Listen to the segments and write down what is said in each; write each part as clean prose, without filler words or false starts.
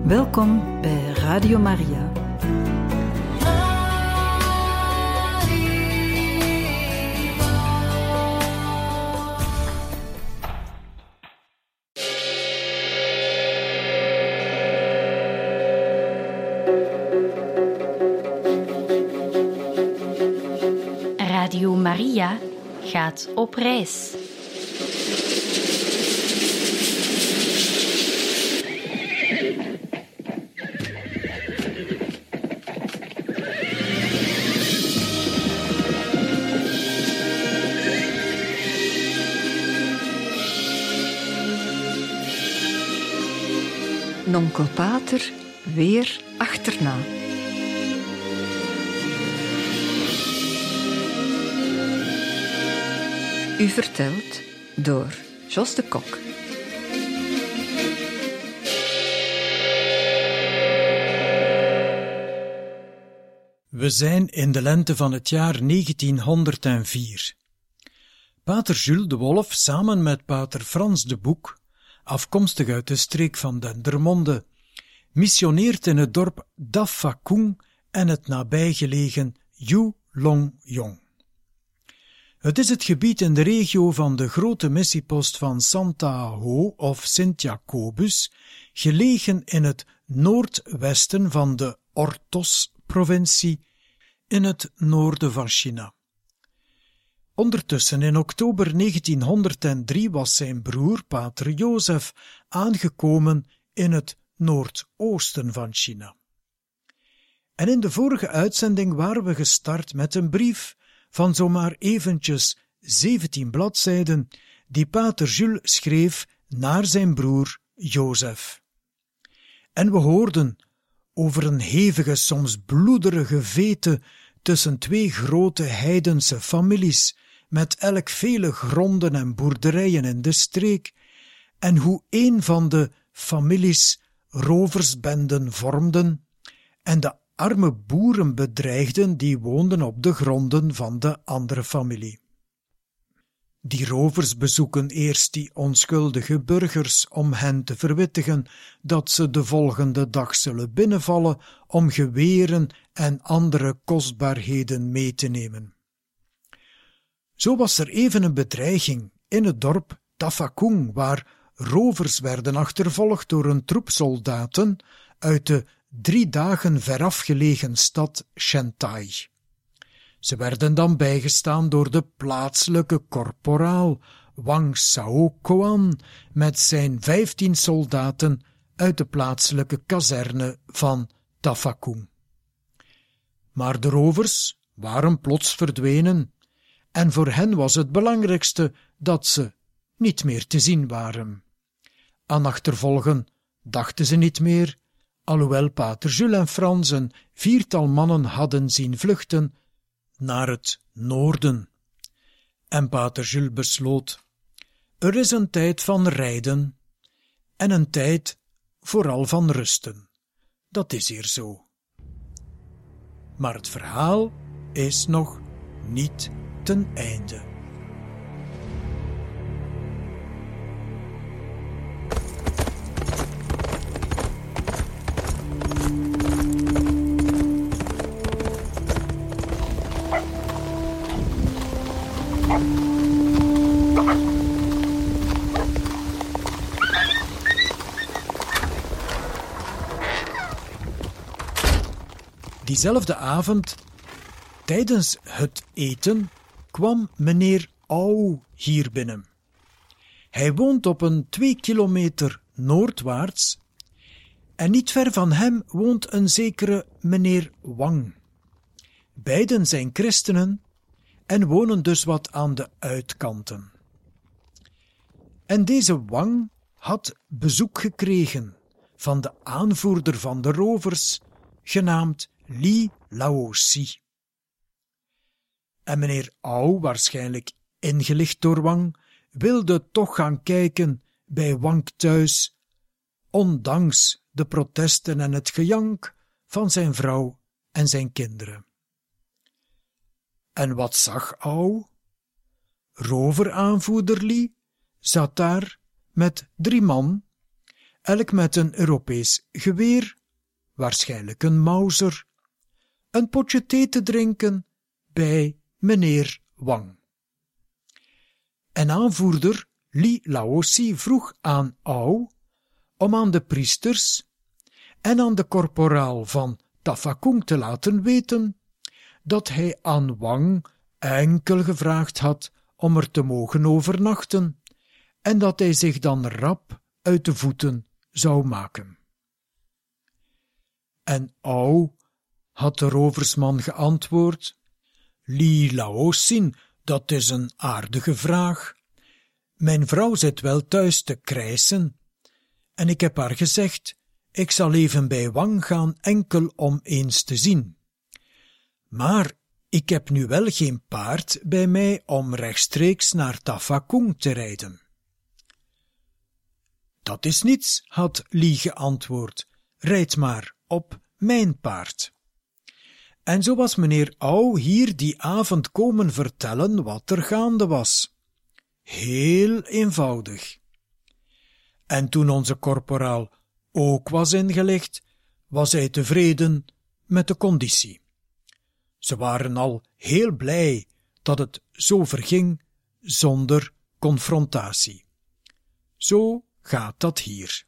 Welkom bij Radio Maria. Radio Maria gaat op reis. Nonkel Pater weer achterna. U vertelt door Jos de Kok. We zijn in de lente van het jaar 1904. Pater Jules de Wolf samen met pater Frans de Boek, afkomstig uit de streek van Dendermonde, missioneert in het dorp Dafakung en het nabijgelegen Yulongyong. Het is het gebied in de regio van de grote missiepost van Santa Ho of Sint-Jacobus, gelegen in het noordwesten van de Ordos-provincie in het noorden van China. Ondertussen, in oktober 1903, was zijn broer, pater Jozef, aangekomen in het noordoosten van China. En in de vorige uitzending waren we gestart met een brief van zomaar eventjes 17 bladzijden, die pater Jules schreef naar zijn broer Jozef. En we hoorden over een hevige, soms bloederige vete tussen twee grote heidense families, met elk vele gronden en boerderijen in de streek, en hoe een van de families roversbenden vormden en de arme boeren bedreigden die woonden op de gronden van de andere familie. Die rovers bezoeken eerst die onschuldige burgers om hen te verwittigen dat ze de volgende dag zullen binnenvallen om geweren en andere kostbaarheden mee te nemen. Zo was er even een bedreiging in het dorp Dafakung, waar rovers werden achtervolgd door een troep soldaten uit de 3 dagen veraf gelegen stad Shentai. Ze werden dan bijgestaan door de plaatselijke korporaal Wang Shaoquan met zijn 15 soldaten uit de plaatselijke kazerne van Dafakung. Maar de rovers waren plots verdwenen, en voor hen was het belangrijkste dat ze niet meer te zien waren. Aan achtervolgen dachten ze niet meer, alhoewel pater Jules en Frans een 4-tal mannen hadden zien vluchten naar het noorden. En pater Jules besloot: er is een tijd van rijden en een tijd vooral van rusten. Dat is hier zo. Maar het verhaal is nog niet ten einde. Diezelfde avond, tijdens het eten, kwam meneer Au hier binnen. Hij woont op een 2 kilometer noordwaarts en niet ver van hem woont een zekere meneer Wang. Beiden zijn christenen en wonen dus wat aan de uitkanten. En deze Wang had bezoek gekregen van de aanvoerder van de rovers, genaamd Li Laosi. En meneer Au, waarschijnlijk ingelicht door Wang, wilde toch gaan kijken bij Wang thuis, ondanks de protesten en het gejank van zijn vrouw en zijn kinderen. En wat zag Au? Roveraanvoerder Li zat daar met 3 man elk met een Europees geweer, waarschijnlijk een Mauser, een potje thee te drinken bij meneer Wang. En aanvoerder Li Laosi vroeg aan Au om aan de priesters en aan de korporaal van Tafakung te laten weten dat hij aan Wang enkel gevraagd had om er te mogen overnachten en dat hij zich dan rap uit de voeten zou maken. En Au had de roversman geantwoord: Li Laosin, dat is een aardige vraag. Mijn vrouw zit wel thuis te krijsen, en ik heb haar gezegd, ik zal even bij Wang gaan enkel om eens te zien. Maar ik heb nu wel geen paard bij mij om rechtstreeks naar Tafakung te rijden. Dat is niets, had Li geantwoord, rijd maar op mijn paard. En zo was meneer Au hier die avond komen vertellen wat er gaande was. Heel eenvoudig. En toen onze korporaal ook was ingelicht, was hij tevreden met de conditie. Ze waren al heel blij dat het zo verging zonder confrontatie. Zo gaat dat hier.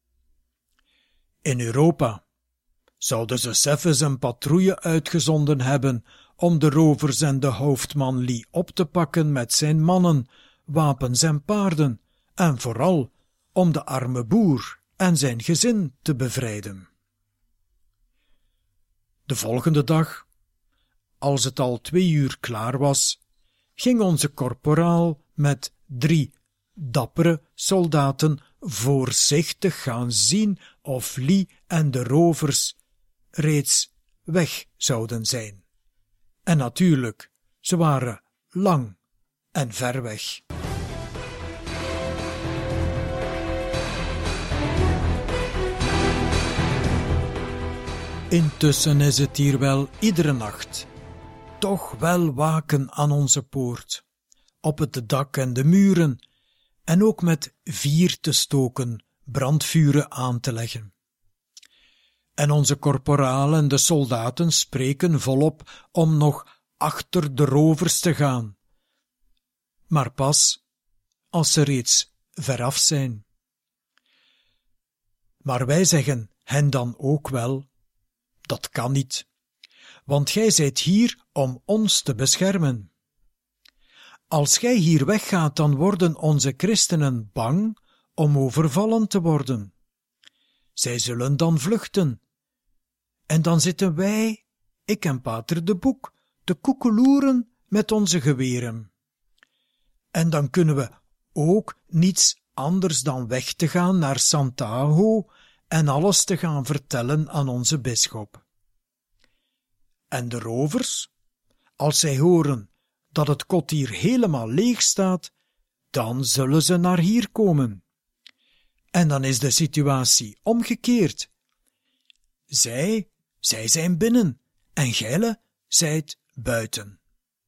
In Europa zouden ze zelfs een patrouille uitgezonden hebben om de rovers en de hoofdman Li op te pakken met zijn mannen, wapens en paarden, en vooral om de arme boer en zijn gezin te bevrijden. De volgende dag, als het al 2 uur klaar was, ging onze korporaal met 3 dappere soldaten voorzichtig gaan zien of Li en de rovers reeds weg zouden zijn. En natuurlijk, ze waren lang en ver weg. Intussen is het hier wel iedere nacht toch wel waken aan onze poort, op het dak en de muren, en ook met vuur te stoken, brandvuren aan te leggen. En onze korporaal en de soldaten spreken volop om nog achter de rovers te gaan, maar pas als ze reeds veraf zijn. Maar wij zeggen hen dan ook wel: dat kan niet, want gij zijt hier om ons te beschermen. Als gij hier weggaat, dan worden onze christenen bang om overvallen te worden. Zij zullen dan vluchten. En dan zitten wij, ik en pater de Boek, te koekeloeren met onze geweren. En dan kunnen we ook niets anders dan weg te gaan naar Santiago en alles te gaan vertellen aan onze bisschop. En de rovers, als zij horen dat het kot hier helemaal leeg staat, dan zullen ze naar hier komen. En dan is de situatie omgekeerd. Zij zijn binnen en gijle zijt buiten.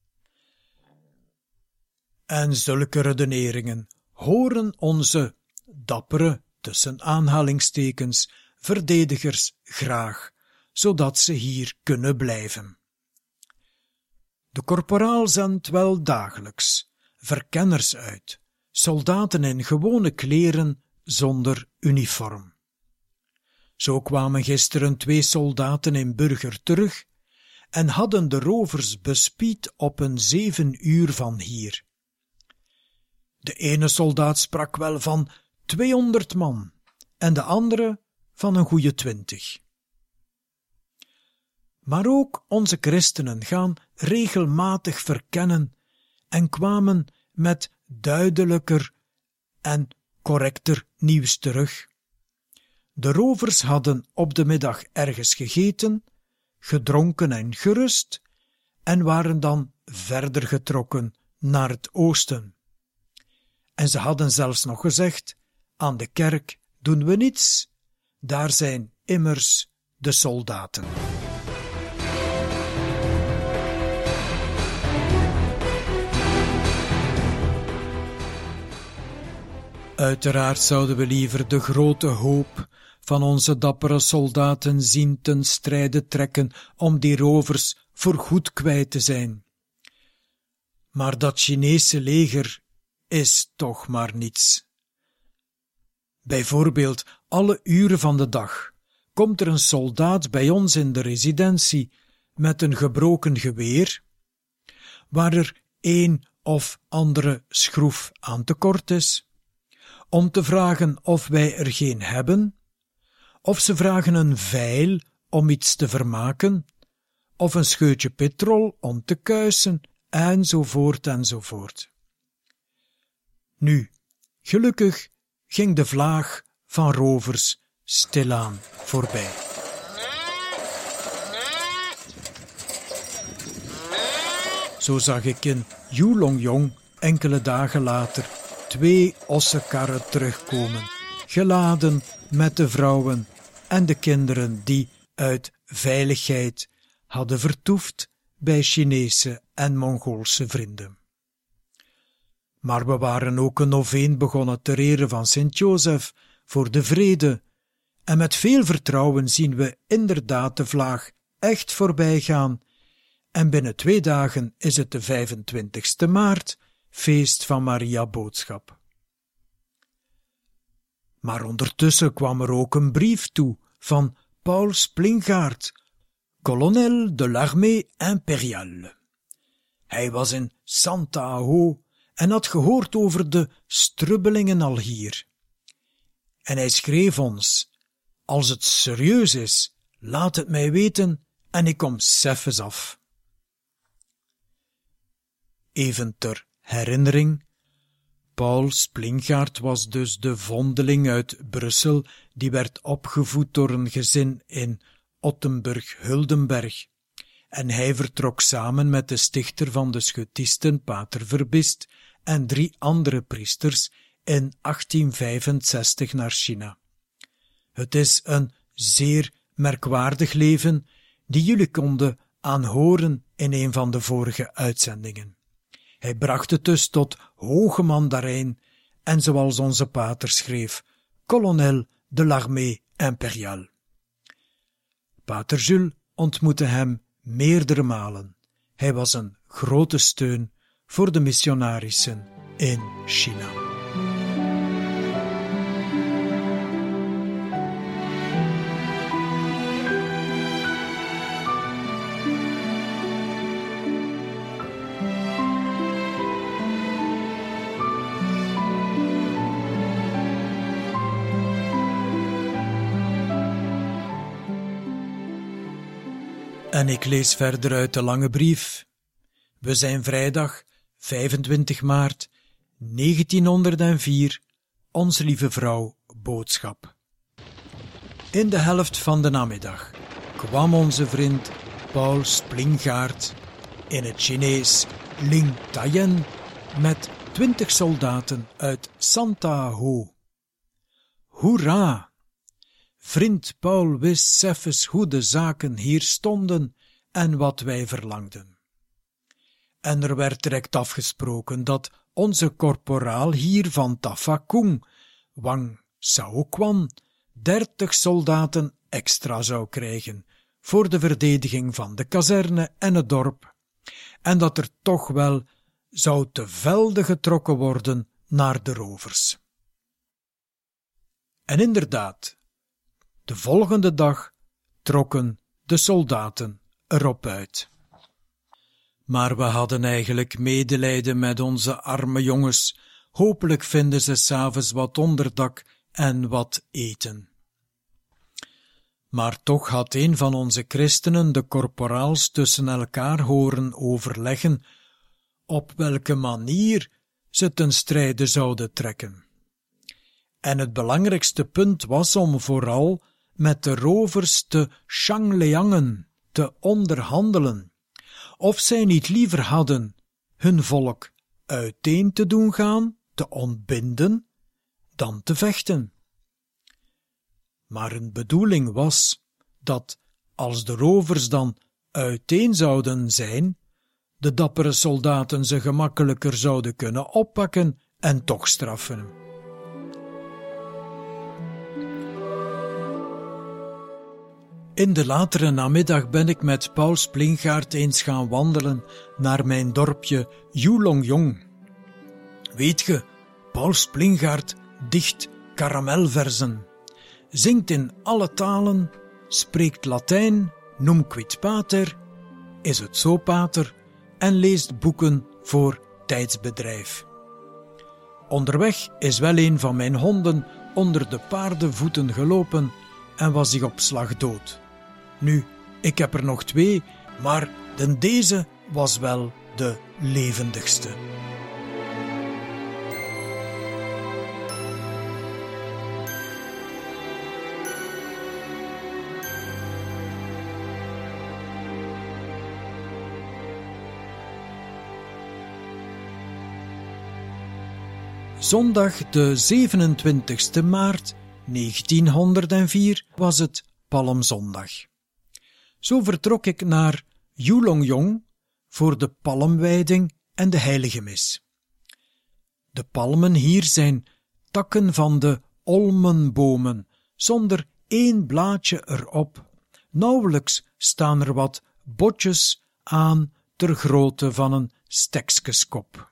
En zulke redeneringen horen onze dappere, tussen aanhalingstekens, verdedigers graag, zodat ze hier kunnen blijven. De korporaal zendt wel dagelijks verkenners uit, soldaten in gewone kleren zonder uniform. Zo kwamen gisteren 2 soldaten in burger terug en hadden de rovers bespied op een 7 uur van hier. De ene soldaat sprak wel van 200 man en de andere van een goeie 20. Maar ook onze christenen gaan regelmatig verkennen en kwamen met duidelijker en correcter nieuws terug. De rovers hadden op de middag ergens gegeten, gedronken en gerust en waren dan verder getrokken naar het oosten. En ze hadden zelfs nog gezegd: aan de kerk doen we niets, daar zijn immers de soldaten. Uiteraard zouden we liever de grote hoop van onze dappere soldaten zien ten strijde trekken om die rovers voorgoed kwijt te zijn. Maar dat Chinese leger is toch maar niets. Bijvoorbeeld, alle uren van de dag komt er een soldaat bij ons in de residentie met een gebroken geweer, waar er een of andere schroef aan tekort is, om te vragen of wij er geen hebben, of ze vragen een vijl om iets te vermaken, of een scheutje petrol om te kuisen, enzovoort enzovoort. Nu, gelukkig ging de vlaag van rovers stilaan voorbij. Zo zag ik in Yulongyong enkele dagen later 2 ossenkarren terugkomen, geladen met de vrouwen en de kinderen die uit veiligheid hadden vertoefd bij Chinese en Mongoolse vrienden. Maar we waren ook een noveen begonnen ter ere van Sint-Jozef voor de vrede, en met veel vertrouwen zien we inderdaad de vlaag echt voorbij gaan, en binnen 2 dagen is het de 25e maart, feest van Maria Boodschap. Maar ondertussen kwam er ook een brief toe van Paul Splingaert, kolonel de l'armée impériale. Hij was in Santa-Ho en had gehoord over de strubbelingen al hier. En hij schreef ons: als het serieus is, laat het mij weten en ik kom seffens af. Even ter herinnering, Paul Splingaert was dus de vondeling uit Brussel die werd opgevoed door een gezin in Ottenburg-Huldenberg, en hij vertrok samen met de stichter van de Schutisten, Pater Verbist, en 3 andere priesters in 1865 naar China. Het is een zeer merkwaardig leven die jullie konden aanhoren in een van de vorige uitzendingen. Hij bracht het dus tot hoge mandarijn en, zoals onze pater schreef, kolonel de l'armée impériale. Pater Jules ontmoette hem meerdere malen. Hij was een grote steun voor de missionarissen in China. En ik lees verder uit de lange brief. We zijn vrijdag 25 maart 1904, Onze Lieve Vrouw Boodschap. In de helft van de namiddag kwam onze vriend Paul Splingaert in het Chinees Ling Tayen met 20 soldaten uit Santa-Ho. Hoera! Vriend Paul wist seffens hoe de zaken hier stonden en wat wij verlangden. En er werd direct afgesproken dat onze korporaal hier van Tafakung, Wang Saoquan, 30 soldaten extra zou krijgen voor de verdediging van de kazerne en het dorp, en dat er toch wel zou te velde getrokken worden naar de rovers. En inderdaad, de volgende dag trokken de soldaten erop uit. Maar we hadden eigenlijk medelijden met onze arme jongens. Hopelijk vinden ze 's avonds wat onderdak en wat eten. Maar toch had een van onze christenen de korporaals tussen elkaar horen overleggen op welke manier ze ten strijde zouden trekken. En het belangrijkste punt was om vooral met de rovers te Shangliangen te onderhandelen, of zij niet liever hadden hun volk uiteen te doen gaan, te ontbinden, dan te vechten. Maar hun bedoeling was dat, als de rovers dan uiteen zouden zijn, de dappere soldaten ze gemakkelijker zouden kunnen oppakken en toch straffen. In de latere namiddag ben ik met Paul Splingaert eens gaan wandelen naar mijn dorpje Julongjong. Weet ge, Paul Splingaert dicht karamelverzen, zingt in alle talen, spreekt Latijn, numquid pater, is het zo pater, en leest boeken voor tijdsbedrijf. Onderweg is wel een van mijn honden onder de paardenvoeten gelopen en was hij op slag dood. Nu, ik heb er nog 2, maar deze was wel de levendigste. Zondag de 27e maart 1904 was het Palmzondag. Zo vertrok ik naar Julongjong voor de palmwijding en de heilige mis. De palmen hier zijn takken van de olmenbomen, zonder 1 blaadje erop. Nauwelijks staan er wat botjes aan ter grootte van een stekskeskop.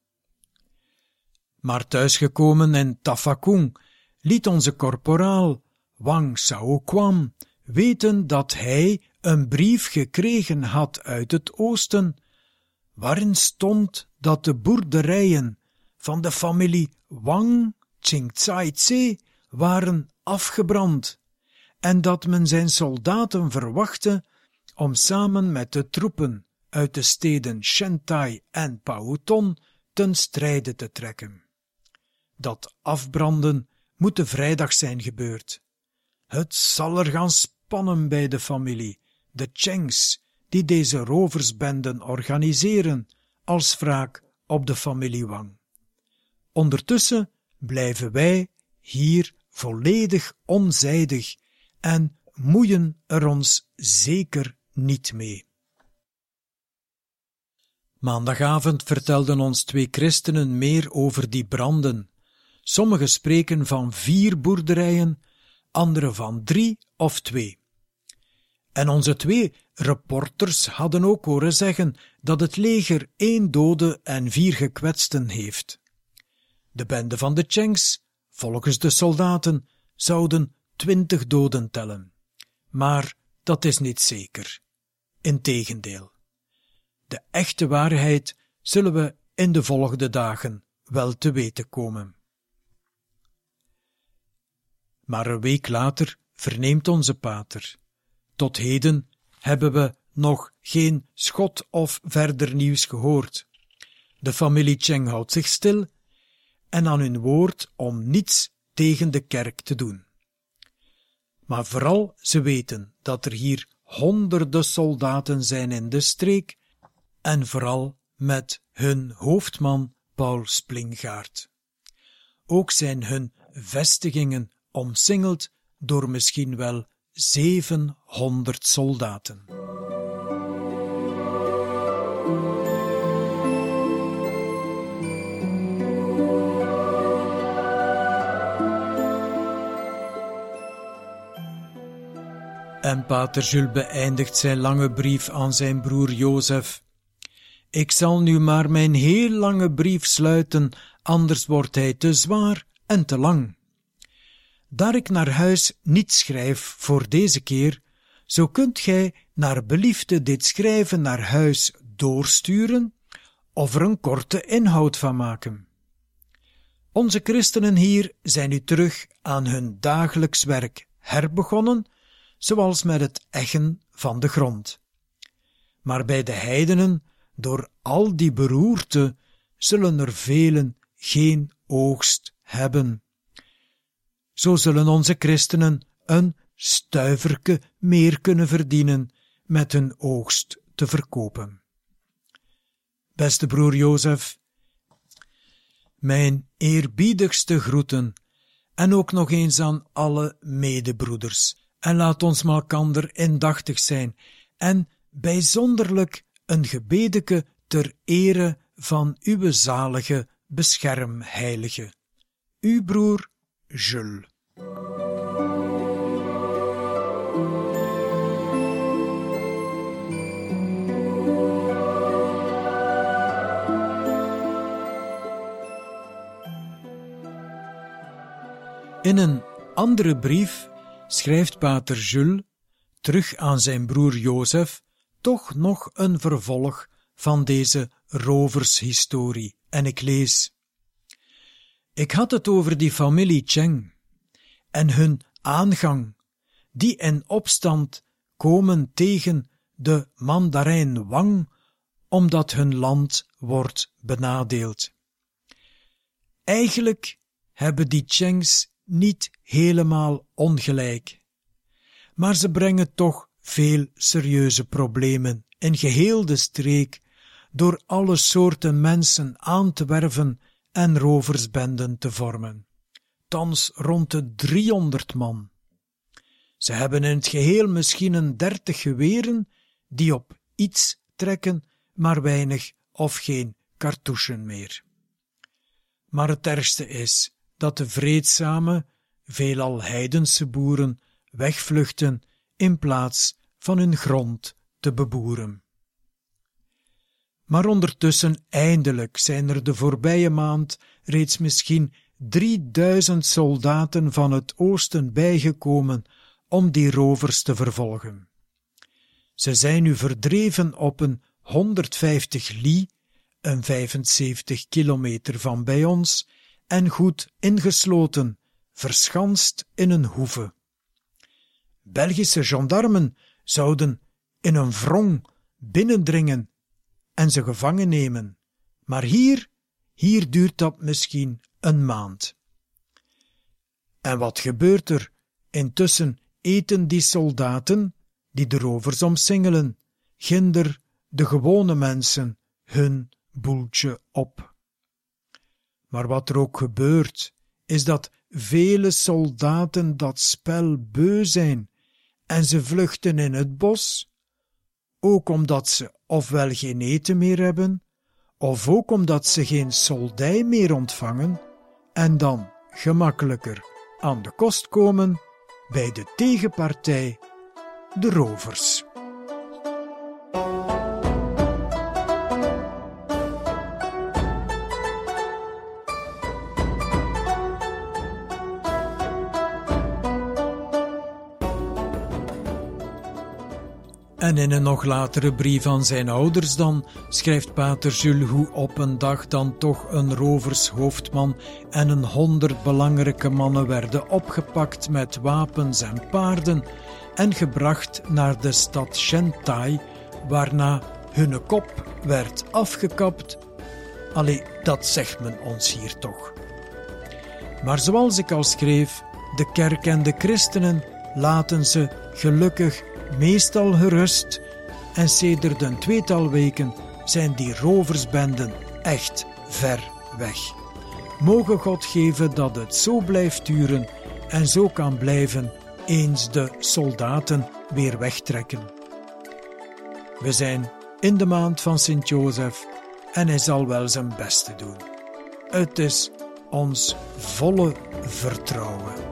Maar thuisgekomen in Tafakung liet onze korporaal Wang Sao-kwam weten dat hij een brief gekregen had uit het oosten, waarin stond dat de boerderijen van de familie Wang Qingcaitse waren afgebrand en dat men zijn soldaten verwachtte om samen met de troepen uit de steden Shentai en Pauton ten strijde te trekken. Dat afbranden moet de vrijdag zijn gebeurd. Het zal er gaan spannen bij de familie, de Chengs, die deze roversbenden organiseren als wraak op de familie Wang. Ondertussen blijven wij hier volledig onzijdig en moeien er ons zeker niet mee. Maandagavond vertelden ons 2 christenen meer over die branden. Sommigen spreken van 4 boerderijen, anderen van 3 of 2. En onze 2 reporters hadden ook horen zeggen dat het leger 1 dode en 4 gekwetsten heeft. De bende van de Chengs, volgens de soldaten, zouden 20 doden tellen. Maar dat is niet zeker. Integendeel. De echte waarheid zullen we in de volgende dagen wel te weten komen. Maar een week later verneemt onze pater: tot heden hebben we nog geen schot of verder nieuws gehoord. De familie Cheng houdt zich stil en aan hun woord om niets tegen de kerk te doen. Maar vooral ze weten dat er hier honderden soldaten zijn in de streek en vooral met hun hoofdman Paul Splingaert. Ook zijn hun vestigingen omsingeld door misschien wel 700 soldaten. En pater Jules beëindigt zijn lange brief aan zijn broer Jozef. Ik zal nu maar mijn heel lange brief sluiten, anders wordt hij te zwaar en te lang. Daar ik naar huis niet schrijf voor deze keer, zo kunt gij naar beliefde dit schrijven naar huis doorsturen of er een korte inhoud van maken. Onze christenen hier zijn nu terug aan hun dagelijks werk herbegonnen, zoals met het eggen van de grond. Maar bij de heidenen, door al die beroerte, zullen er velen geen oogst hebben. Zo zullen onze christenen een stuiverke meer kunnen verdienen met hun oogst te verkopen. Beste broer Jozef, mijn eerbiedigste groeten en ook nog eens aan alle medebroeders. En laat ons malkander indachtig zijn en bijzonderlijk een gebedeke ter ere van uw zalige beschermheilige. Uw broer Jules. In een andere brief schrijft pater Jules, terug aan zijn broer Jozef, toch nog een vervolg van deze rovershistorie. En ik lees: Ik had het over die familie Cheng en hun aangang, die in opstand komen tegen de mandarijn Wang, omdat hun land wordt benadeeld. Eigenlijk hebben die Chengs niet helemaal ongelijk, maar ze brengen toch veel serieuze problemen in geheel de streek door alle soorten mensen aan te werven en roversbenden te vormen. Thans rond de 300 man. Ze hebben in het geheel misschien een 30 geweren die op iets trekken, maar weinig of geen cartouchen meer. Maar het ergste is dat de vreedzame, veelal heidense boeren wegvluchten in plaats van hun grond te beboeren. Maar ondertussen eindelijk zijn er de voorbije maand reeds misschien 3000 soldaten van het oosten bijgekomen om die rovers te vervolgen. Ze zijn nu verdreven op een 150 li, een 75 kilometer van bij ons, en goed ingesloten, verschanst in een hoeve. Belgische gendarmen zouden in een wrong binnendringen en ze gevangen nemen, maar hier duurt dat misschien een maand. En wat gebeurt er? Intussen eten die soldaten, die de rovers omsingelen, ginder de gewone mensen hun boeltje op. Maar wat er ook gebeurt, is dat vele soldaten dat spel beu zijn en ze vluchten in het bos, ook omdat ze ofwel geen eten meer hebben, of ook omdat ze geen soldij meer ontvangen en dan gemakkelijker aan de kost komen bij de tegenpartij, de rovers. En in een nog latere brief aan zijn ouders dan schrijft pater Jules hoe op een dag dan toch een rovershoofdman en 100 belangrijke mannen werden opgepakt met wapens en paarden en gebracht naar de stad Shentai, waarna hun kop werd afgekapt. Allee, dat zegt men ons hier toch. Maar zoals ik al schreef, de kerk en de christenen laten ze gelukkig meestal gerust en sedert een tweetal weken zijn die roversbenden echt ver weg. Mogen God geven dat het zo blijft duren en zo kan blijven eens de soldaten weer wegtrekken. We zijn in de maand van Sint-Jozef en hij zal wel zijn best doen. Het is ons volle vertrouwen.